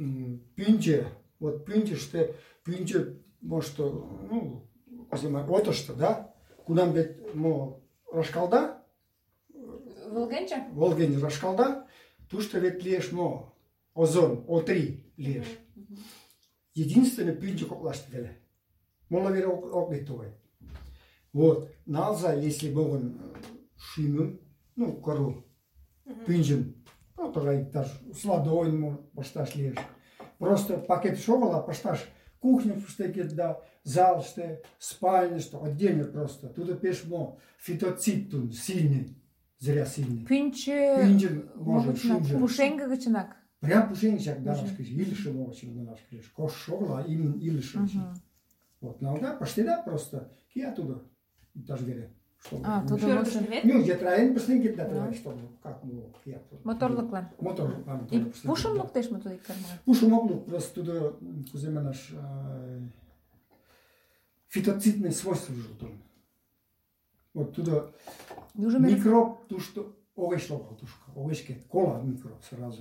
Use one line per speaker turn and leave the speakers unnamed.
пүнже, вот пүнже, может, ну, отышты, да? Кунам бет, рашкалда? Волгенче рашкалда, тушто вет леш, озон, О3 леш. Единственное пүнже коплашты веле. Мола вере огнетовой. Вот, налза, если могут шимым, ну, кору, пүнжен, ну, тогда даже сладой, пошташ леш. Просто пакет шовала, пошташ кухню, что да, зал, что спальня, что отдельно просто. Туда пеш фитоцит тут сильный, зря сильный.
Пүнжен
может шимжен.
пушенга гачынак.
Прям пушенчак, да, илиши могучим на наш клеш. Кош шовала, именно илиши. Вот, да, почти да, просто кия туда, даже вере.
Туда можно.
Ну, где траен, посмотрите, да, чтобы как кия туда.
Моторлыклан.
Моторлыклан.
И пушымлык теш ме туда иккармага?
Пушымлык, просто туда, кузема наш фитоцитные свойства жутон. Вот туда микроб, то что овешло, тушка, овешке, кола микроб сразу.